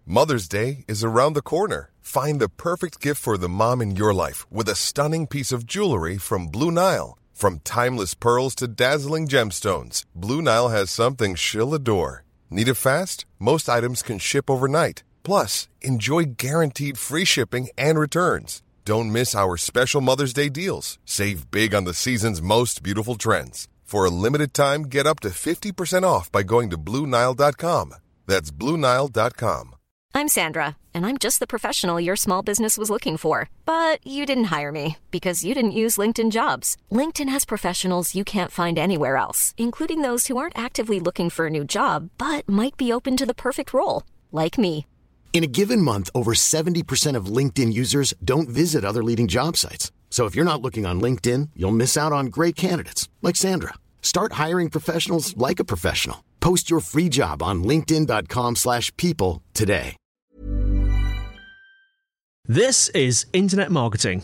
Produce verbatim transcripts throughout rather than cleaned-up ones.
Mother's Day is around the corner. Find the perfect gift for the mom in your life with a stunning piece of jewelry from Blue Nile. From timeless pearls to dazzling gemstones, Blue Nile has something she'll adore. Need it fast? Most items can ship overnight. Plus, enjoy guaranteed free shipping and returns. Don't miss our special Mother's Day deals. Save big on the season's most beautiful trends. For a limited time, get up to fifty percent off by going to Blue Nile dot com. That's Blue Nile dot com. I'm Sandra, and I'm just the professional your small business was looking for. But you didn't hire me because you didn't use LinkedIn Jobs. LinkedIn has professionals you can't find anywhere else, including those who aren't actively looking for a new job, but might be open to the perfect role, like me. In a given month, over seventy percent of LinkedIn users don't visit other leading job sites. So if you're not looking on LinkedIn, you'll miss out on great candidates like Sandra. Start hiring professionals like a professional. Post your free job on linkedin dot com slash people today. This is Internet Marketing.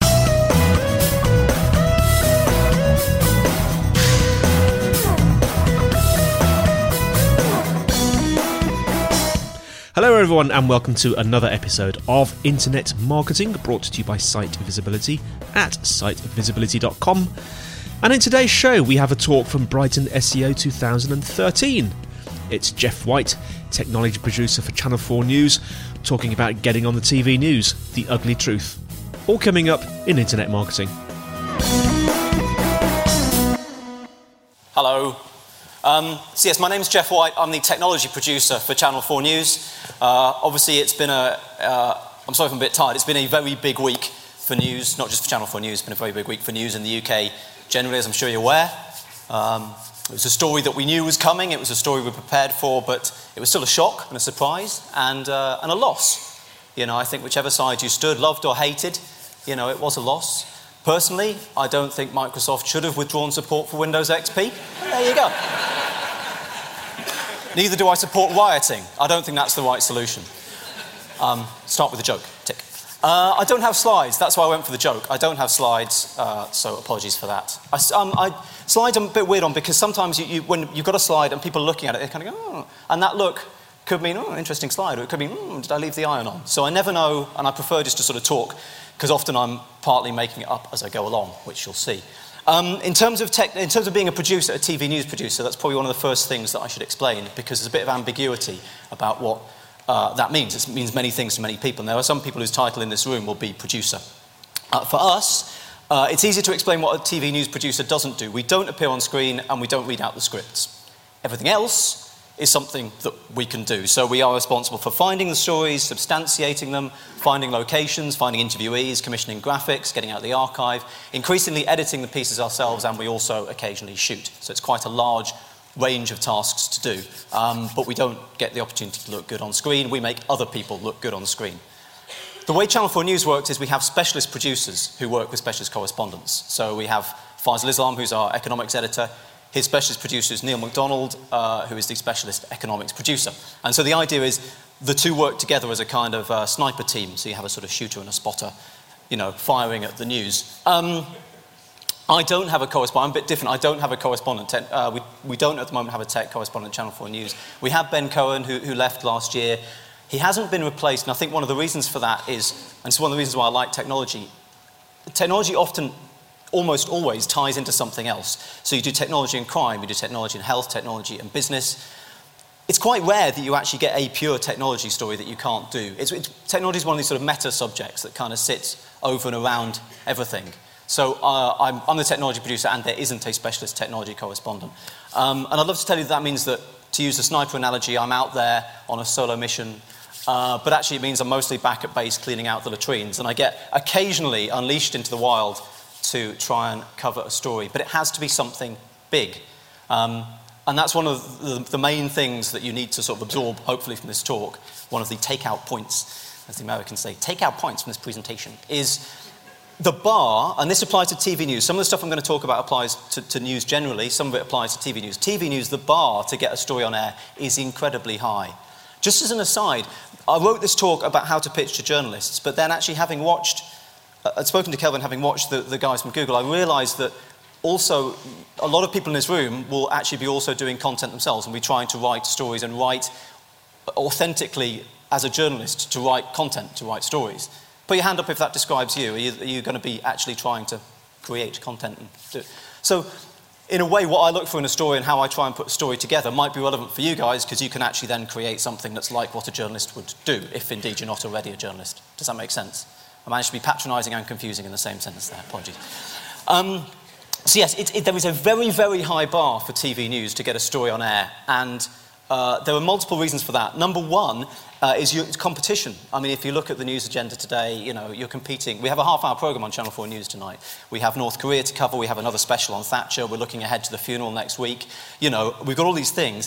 Hello everyone and welcome to another episode of Internet Marketing, brought to you by Site Visibility at site visibility dot com. And in today's show we have a talk from Brighton S E O two thousand thirteen. It's Jeff White, technology producer for Channel four News, talking about getting on the T V news, the ugly truth. All coming up in Internet Marketing. Hello. Um, so yes, my name is Jeff White. I'm the technology producer for Channel four News. Uh, obviously, it's been a, uh, I'm sorry if I'm a bit tired, it's been a very big week for news, not just for Channel four News, it's been a very big week for news in the U K generally, as I'm sure you're aware. Um, it was a story that we knew was coming, it was a story we were prepared for, but it was still a shock and a surprise and, uh, and a loss. You know, I think whichever side you stood, loved or hated, you know, it was a loss. Personally, I don't think Microsoft should have withdrawn support for Windows X P. There you go. Neither do I support rioting. I don't think that's the right solution. Um, start with a joke. Tick. Uh, I don't have slides. That's why I went for the joke. I don't have slides, uh, so apologies for that. I, um, I, slides I'm a bit weird on because sometimes you, you, when you've got a slide and people are looking at it, they kind of go, oh. And that look could mean, oh, interesting slide. Or it could mean, oh, did I leave the iron on? So I never know, and I prefer just to sort of talk because often I'm partly making it up as I go along, which you'll see. Um, in terms of tech, in terms of being a producer, a T V news producer, that's probably one of the first things that I should explain because there's a bit of ambiguity about what uh, that means. It means many things to many people. And there are some people whose title in this room will be producer. Uh, for us, uh, it's easy to explain what a T V news producer doesn't do. We don't appear on screen and we don't read out the scripts. Everything else is something that we can do. So we are responsible for finding the stories, substantiating them, finding locations, finding interviewees, commissioning graphics, getting out the archive, increasingly editing the pieces ourselves, and we also occasionally shoot. So it's quite a large range of tasks to do. Um, but we don't get the opportunity to look good on screen. We make other people look good on screen. The way Channel four News works is we have specialist producers who work with specialist correspondents. So we have Faisal Islam, who's our economics editor. His specialist producer is Neil MacDonald, uh, who is the specialist economics producer. And so the idea is the two work together as a kind of uh, sniper team. So you have a sort of shooter and a spotter, you know, firing at the news. Um, I don't have a correspondent. I'm a bit different. I don't have a correspondent. Te- uh, we, we don't at the moment have a tech correspondent at Channel four News. We have Ben Cohen, who, who left last year. He hasn't been replaced, and I think one of the reasons for that is, and it's one of the reasons why I like technology, technology often almost always ties into something else. So you do technology and crime, you do technology and health, technology and business. It's quite rare that you actually get a pure technology story that you can't do. It's, it's, technology is one of these sort of meta subjects that kind of sits over and around everything. So uh, I'm, I'm the technology producer and there isn't a specialist technology correspondent. Um, and I'd love to tell you that, that means that, to use the sniper analogy, I'm out there on a solo mission, uh, but actually it means I'm mostly back at base cleaning out the latrines, and I get occasionally unleashed into the wild to try and cover a story, but it has to be something big. Um, and that's one of the, the main things that you need to sort of absorb, hopefully, from this talk. One of the take-out points, as the Americans say, take-out points from this presentation, is the bar, and this applies to T V news. Some of the stuff I'm going to talk about applies to, to news generally, some of it applies to T V news. T V news, the bar to get a story on air is incredibly high. Just as an aside, I wrote this talk about how to pitch to journalists, but then actually having watched I'd spoken to Kelvin, having watched the, the guys from Google, I realised that also a lot of people in this room will actually be also doing content themselves and be trying to write stories and write authentically as a journalist to write content, to write stories. Put your hand up if that describes you. Are you, are you going to be actually trying to create content and do it? So, in a way, what I look for in a story and how I try and put a story together might be relevant for you guys, because you can actually then create something that's like what a journalist would do, if indeed you're not already a journalist. Does that make sense? I managed to be patronising and confusing in the same sentence there. Apologies. Um, so yes, it, it, there is a very, very high bar for T V news to get a story on air, and uh, there are multiple reasons for that. Number one uh, is your, competition. I mean, if you look at the news agenda today, you know, you're competing. We have a half-hour programme on Channel four News tonight. We have North Korea to cover. We have another special on Thatcher. We're looking ahead to the funeral next week. You know, we've got all these things.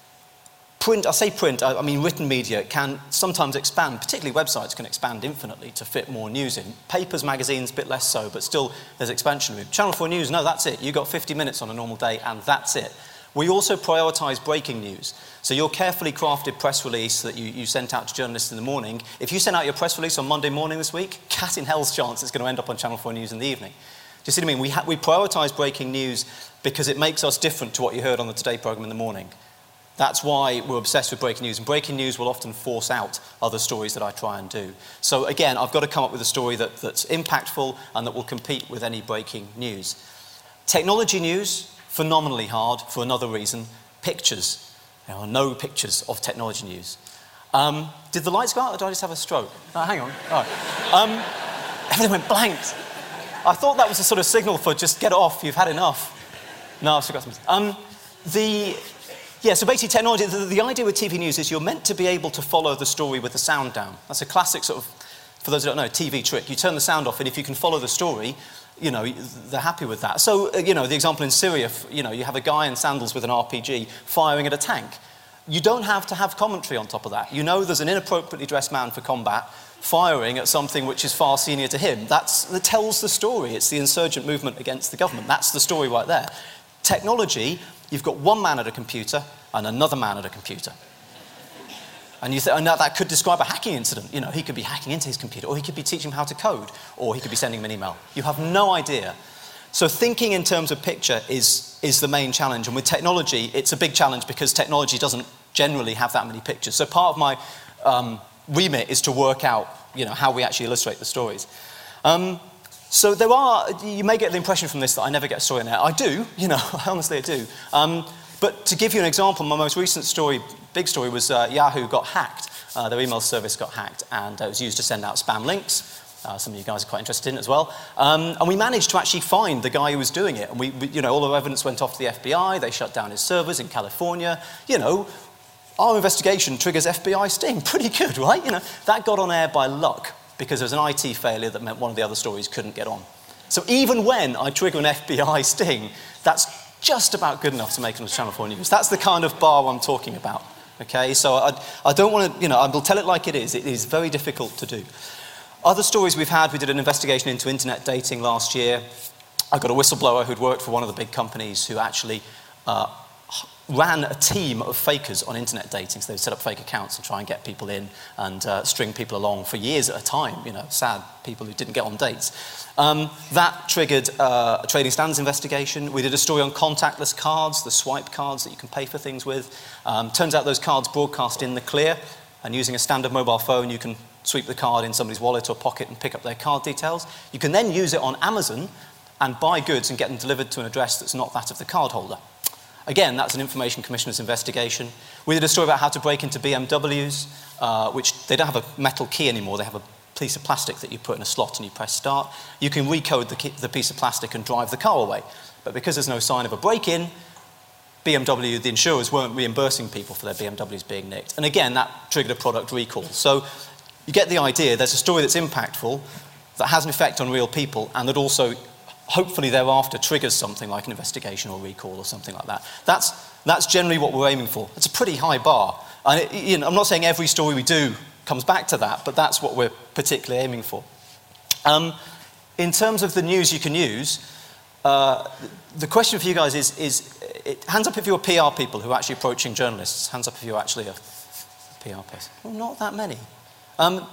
Print, I say print, I, I mean written media can sometimes expand, particularly websites can expand infinitely to fit more news in. Papers, magazines, a bit less so, but still there's expansion room. Channel four News, no, that's it. You've got fifty minutes on a normal day and that's it. We also prioritise breaking news. So your carefully crafted press release that you, you sent out to journalists in the morning, if you sent out your press release on Monday morning this week, cat in hell's chance it's going to end up on Channel four News in the evening. Do you see what I mean? We, ha- we prioritise breaking news because it makes us different to what you heard on the Today programme in the morning. That's why we're obsessed with breaking news, and breaking news will often force out other stories that I try and do. So again, I've got to come up with a story that, that's impactful and that will compete with any breaking news. Technology news, phenomenally hard for another reason. Pictures. There are no pictures of technology news. Um, did the lights go out or did I just have a stroke? No, hang on. All right. Um, everything went blank. I thought that was a sort of signal for just get off, you've had enough. No, I've still got something. Um, the... Yeah, so basically technology, the, the idea with T V news is you're meant to be able to follow the story with the sound down. That's a classic sort of, for those who don't know, T V trick. You turn the sound off and if you can follow the story, you know, they're happy with that. So, uh, you know, the example in Syria, you know, you have a guy in sandals with an R P G firing at a tank. You don't have to have commentary on top of that. You know there's an inappropriately dressed man for combat firing at something which is far senior to him. That's, that tells the story. It's the insurgent movement against the government. That's the story right there. Technology, you've got one man at a computer and another man at a computer. And you th- and that, that could describe a hacking incident. You know, he could be hacking into his computer, or he could be teaching him how to code, or he could be sending him an email. You have no idea. So thinking in terms of picture is, is the main challenge. And with technology, it's a big challenge because technology doesn't generally have that many pictures. So part of my um, remit is to work out, you know, how we actually illustrate the stories. Um, So there are, you may get the impression from this that I never get a story in there. I do, you know, honestly I do. Um, but to give you an example, my most recent story, big story, was uh, Yahoo got hacked. Uh, their email service got hacked, and uh, it was used to send out spam links. Uh, some of you guys are quite interested in it as well. Um, and we managed to actually find the guy who was doing it. And we, we, you know, all the evidence went off to the F B I. They shut down his servers in California. You know, our investigation triggers F B I sting. Pretty good, right? You know, that got on air by luck, because there was an I T failure that meant one of the other stories couldn't get on. So even when I trigger an F B I sting, that's just about good enough to make it on Channel four News. That's the kind of bar I'm talking about, okay? So I, I don't want to, you know, I will tell it like it is. It is very difficult to do. Other stories we've had, we did an investigation into internet dating last year. I got a whistleblower who'd worked for one of the big companies who actually uh, ran a team of fakers on internet dating. So they'd set up fake accounts and try and get people in and uh, string people along for years at a time, you know, sad people who didn't get on dates. Um, that triggered uh, a trading standards investigation. We did a story on contactless cards, the swipe cards that you can pay for things with. Um, turns out those cards broadcast in the clear, and using a standard mobile phone, you can sweep the card in somebody's wallet or pocket and pick up their card details. You can then use it on Amazon and buy goods and get them delivered to an address that's not that of the cardholder. Again, that's an Information Commissioner's investigation. We did a story about how to break into B M Ws, uh, which they don't have a metal key anymore. They have a piece of plastic that you put in a slot and you press start. You can recode the, key, the piece of plastic and drive the car away. But because there's no sign of a break-in, B M W, the insurers weren't reimbursing people for their B M Ws being nicked. And again, that triggered a product recall. So you get the idea. There's a story that's impactful, that has an effect on real people, and that also hopefully thereafter triggers something like an investigation or recall or something like that. That's, that's generally what we're aiming for. It's a pretty high bar. And it, you know, I'm not saying every story we do comes back to that, but that's what we're particularly aiming for. Um, in terms of the news you can use, uh, the question for you guys is, is it, hands up if you're P R people who are actually approaching journalists. Hands up if you're actually a P R person. Well, not that many. Um,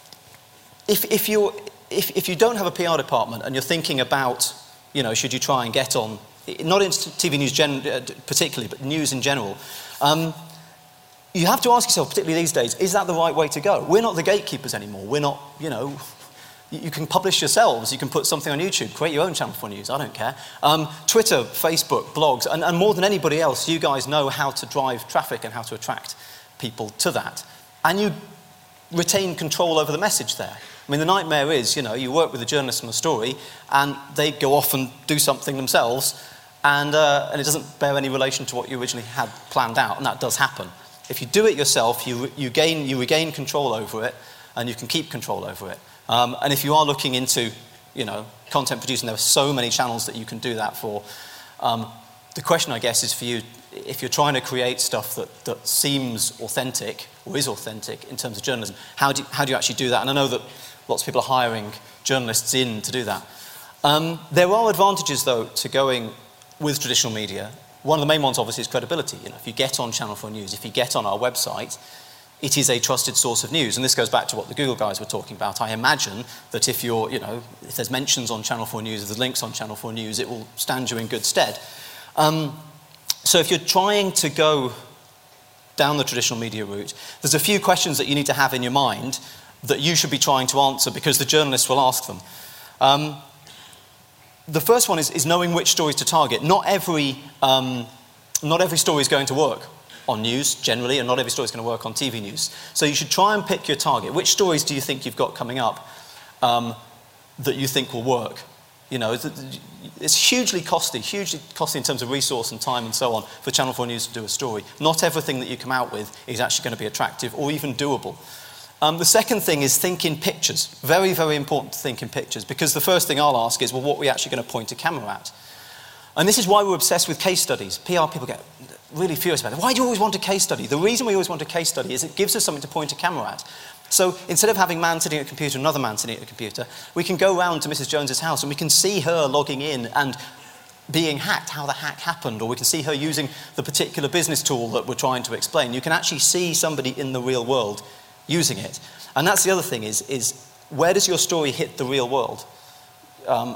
if, if you're... If, if you don't have a P R department and you're thinking about, you know, should you try and get on, not in T V news gen- particularly, but news in general, um, you have to ask yourself, particularly these days, is that the right way to go? We're not the gatekeepers anymore. We're not, you know, you, you can publish yourselves. You can put something on YouTube, create your own Channel four News. I don't care. Um, Twitter, Facebook, blogs, and, and more than anybody else, you guys know how to drive traffic and how to attract people to that. And you retain control over the message there. I mean, the nightmare is, you know, you work with a journalist on a story, and they go off and do something themselves, and, uh, and it doesn't bear any relation to what you originally had planned out, and that does happen. If you do it yourself, you, you, gain, you regain control over it, and you can keep control over it. Um, and if you are looking into, you know, content producing, there are so many channels that you can do that for. Um, the question, I guess, is for you, if you're trying to create stuff that, that seems authentic, or is authentic in terms of journalism, how do you, how do you actually do that? And I know that lots of people are hiring journalists in to do that. Um, there are advantages, though, to going with traditional media. One of the main ones, obviously, is credibility. You know, if you get on Channel four News, if you get on our website, it is a trusted source of news. And this goes back to what the Google guys were talking about. I imagine that if you're, you know, if there's mentions on Channel four News, if there's links on Channel four News, it will stand you in good stead. Um, so if you're trying to go down the traditional media route, there's a few questions that you need to have in your mind that you should be trying to answer, because the journalists will ask them. Um, the first one is, is knowing which stories to target. Not every, um, not every story is going to work on news, generally, and not every story is going to work on T V news. So you should try and pick your target. Which stories do you think you've got coming up um, that you think will work? You know, it's hugely costly, hugely costly in terms of resource and time and so on for Channel four News to do a story. Not everything that you come out with is actually going to be attractive or even doable. Um, the second thing is think in pictures. Very, very important to think in pictures, because the first thing I'll ask is, well, what are we actually going to point a camera at? And this is why we're obsessed with case studies. P R people get really furious about it. Why do you always want a case study? The reason we always want a case study is it gives us something to point a camera at. So instead of having a man sitting at a computer, another man sitting at a computer, we can go round to Missus Jones's house and we can see her logging in and being hacked, how the hack happened, or we can see her using the particular business tool that we're trying to explain. You can actually see somebody in the real world using it. And that's the other thing, is, is where does your story hit the real world? Um,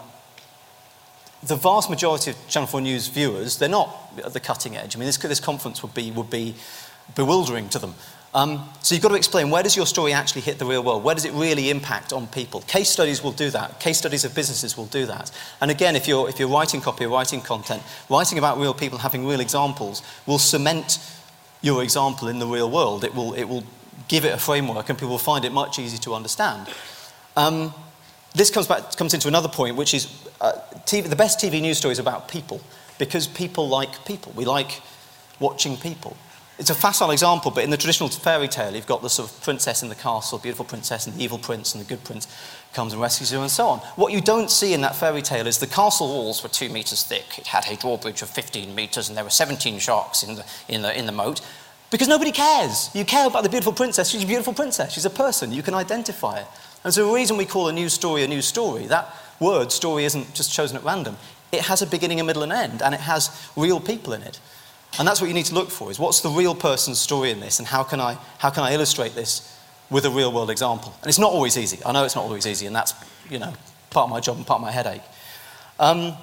the vast majority of Channel four News viewers, they're not at the cutting edge. I mean, this, this conference would be, would be bewildering to them. Um, so you've got to explain, where does your story actually hit the real world? Where does it really impact on people? Case studies will do that. Case studies of businesses will do that. And again, if you're, if you're writing copy or writing content, writing about real people, having real examples, will cement your example in the real world. It will, it will give it a framework, and people will find it much easier to understand. Um, this comes back, comes into another point, which is uh, T V, the best T V news stories about people, because people like people. We like watching people. It's a facile example, but in the traditional fairy tale, you've got the sort of princess in the castle, beautiful princess, and the evil prince, and the good prince comes and rescues her, and so on. What you don't see in that fairy tale is the castle walls were two metres thick. It had a drawbridge of fifteen metres, and there were seventeen sharks in the, in the, in the moat. Because nobody cares. You care about the beautiful princess. She's a beautiful princess. She's a person. You can identify it. And so the reason we call a news story a news story, that word, story, isn't just chosen at random. It has a beginning, a middle, and end, and it has real people in it. And that's what you need to look for, is what's the real person's story in this, and how can I, how can I illustrate this with a real-world example? And it's not always easy. I know it's not always easy, and that's, you know, part of my job and part of my headache. Um,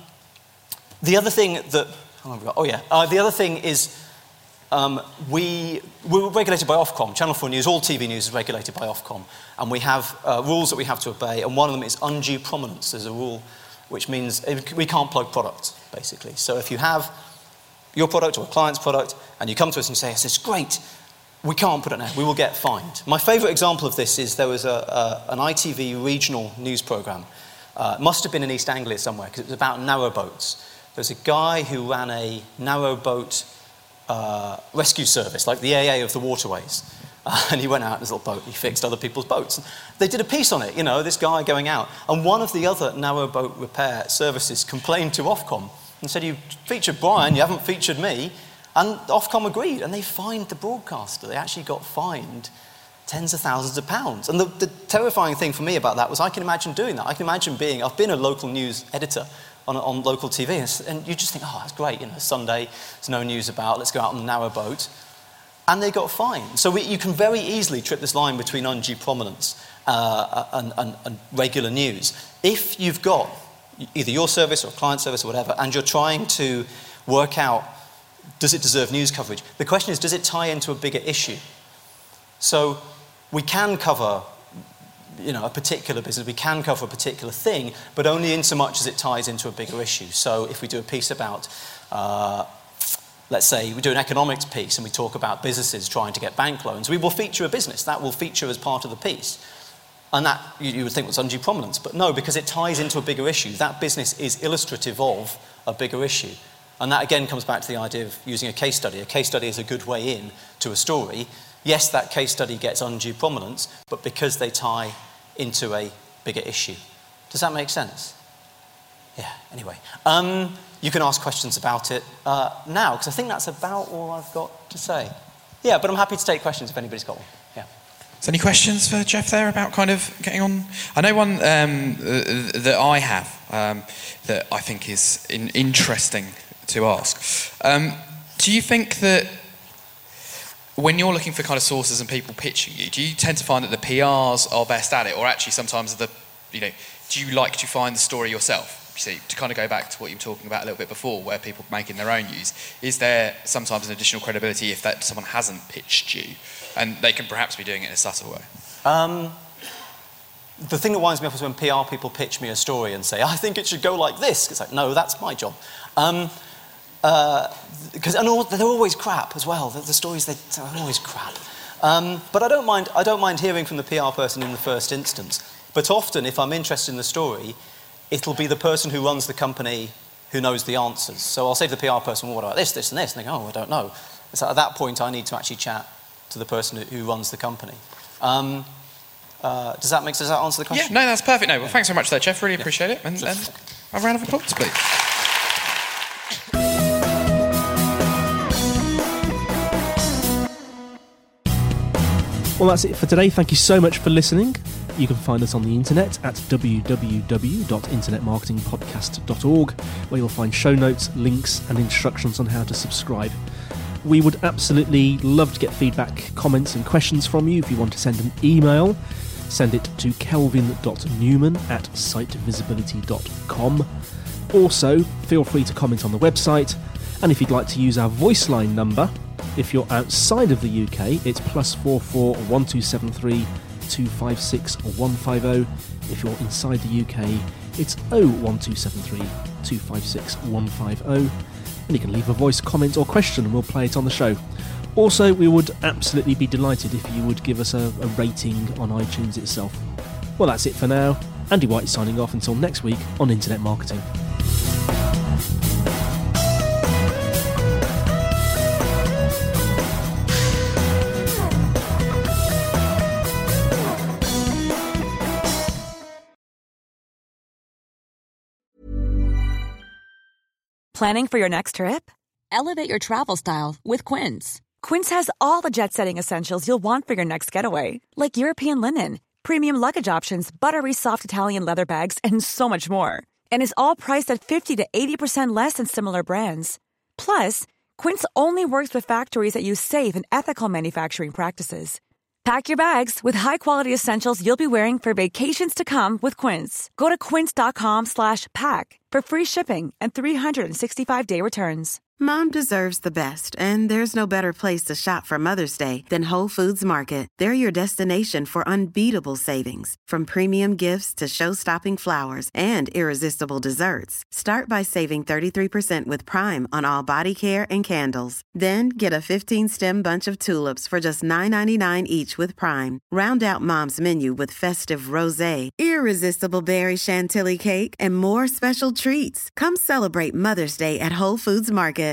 the other thing that... Oh, yeah. Uh, the other thing is... Um, we, we're regulated by Ofcom. Channel four News, all T V news is regulated by Ofcom. And we have uh, rules that we have to obey, and one of them is undue prominence. There's a rule which means we can't plug products, basically. So if you have your product or a client's product, and you come to us and say, this is great, we can't put it there, we will get fined. My favourite example of this is there was a, a, an I T V regional news programme. Uh, it must have been in East Anglia somewhere, because it was about narrowboats. There's a guy who ran a narrowboat Uh, rescue service, like the A A of the waterways. Uh, and he went out in his little boat, he fixed other people's boats. And they did a piece on it, you know, this guy going out. And one of the other narrowboat repair services complained to Ofcom and said, you featured Brian, you haven't featured me. And Ofcom agreed, and they fined the broadcaster. They actually got fined tens of thousands of pounds. And the, the terrifying thing for me about that was I can imagine doing that. I can imagine being, I've been a local news editor on, on local T V, and you just think, oh, that's great, you know, Sunday, there's no news about, let's go out on a narrow boat. And they got fined. So we, you can very easily trip this line between undue prominence uh, and, and, and regular news. If you've got either your service or a client service or whatever, and you're trying to work out does it deserve news coverage? The question is, does it tie into a bigger issue? So we can cover, you know, a particular business, we can cover a particular thing, but only in so much as it ties into a bigger issue. So if we do a piece about, uh, let's say we do an economics piece and we talk about businesses trying to get bank loans, we will feature a business. That will feature as part of the piece. And that, you, you would think, was undue prominence. But no, because it ties into a bigger issue. That business is illustrative of a bigger issue. And that, again, comes back to the idea of using a case study. A case study is a good way in to a story. Yes, that case study gets undue prominence, but because they tie into a bigger issue. Does that make sense? Yeah, anyway. Um, you can ask questions about it uh, now, because I think that's about all I've got to say. Yeah, but I'm happy to take questions if anybody's got one. Yeah. So any questions for Jeff there about kind of getting on? I know one um, uh, that I have um, that I think is in- interesting to ask. Um, do you think that when you're looking for kind of sources and people pitching you, do you tend to find that the P Rs are best at it, or actually sometimes the, you know, do you like to find the story yourself? You see, to kind of go back to what you were talking about a little bit before, where people making their own news, is there sometimes an additional credibility if that someone hasn't pitched you, and they can perhaps be doing it in a subtle way? Um, the thing that winds me up is when P R people pitch me a story and say, I think it should go like this. It's like, no, that's my job. Um, uh, because and all, they're always crap as well. The, the stories they tell are always crap. Um, but I don't mind. I don't mind hearing from the P R person in the first instance. But often, if I'm interested in the story, it'll be the person who runs the company who knows the answers. So I'll say to the P R person, well, what about this, this, and this? And they go, oh, I don't know. So at that point, I need to actually chat to the person who runs the company. Um, uh, does that make does that answer the question? Yeah, no, that's perfect. No, well, thanks very much there, Jeff. Really yeah. appreciate it. And, and a round of applause, please. Well, that's it for today. Thank you so much for listening. You can find us on the internet at w w w dot internet marketing podcast dot org, where you'll find show notes, links, and instructions on how to subscribe. We would absolutely love to get feedback, comments, and questions from you. If you want to send an email, send it to kelvin dot newman at site visibility dot com. Also, feel free to comment on the website, and if you'd like to use our voice line number, if you're outside of the U K, it's plus four four one two seven three two five six one five zero. If you're inside the U K, it's oh one two seven three two five six one five zero. And you can leave a voice comment or question and we'll play it on the show. Also, we would absolutely be delighted if you would give us a, a rating on iTunes itself. Well, that's it for now. Andy White signing off until next week on Internet Marketing. Planning for your next trip? Elevate your travel style with Quince. Quince has all the jet-setting essentials you'll want for your next getaway, like European linen, premium luggage options, buttery soft Italian leather bags, and so much more. And is all priced at fifty to eighty percent less than similar brands. Plus, Quince only works with factories that use safe and ethical manufacturing practices. Pack your bags with high-quality essentials you'll be wearing for vacations to come with Quince. Go to quince dot com slash pack for free shipping and three sixty-five day returns. Mom deserves the best, and there's no better place to shop for Mother's Day than Whole Foods Market. They're your destination for unbeatable savings, from premium gifts to show-stopping flowers and irresistible desserts. Start by saving thirty-three percent with Prime on all body care and candles. Then get a fifteen-stem bunch of tulips for just nine ninety-nine each with Prime. Round out Mom's menu with festive rosé, irresistible berry chantilly cake, and more special treats. Come celebrate Mother's Day at Whole Foods Market.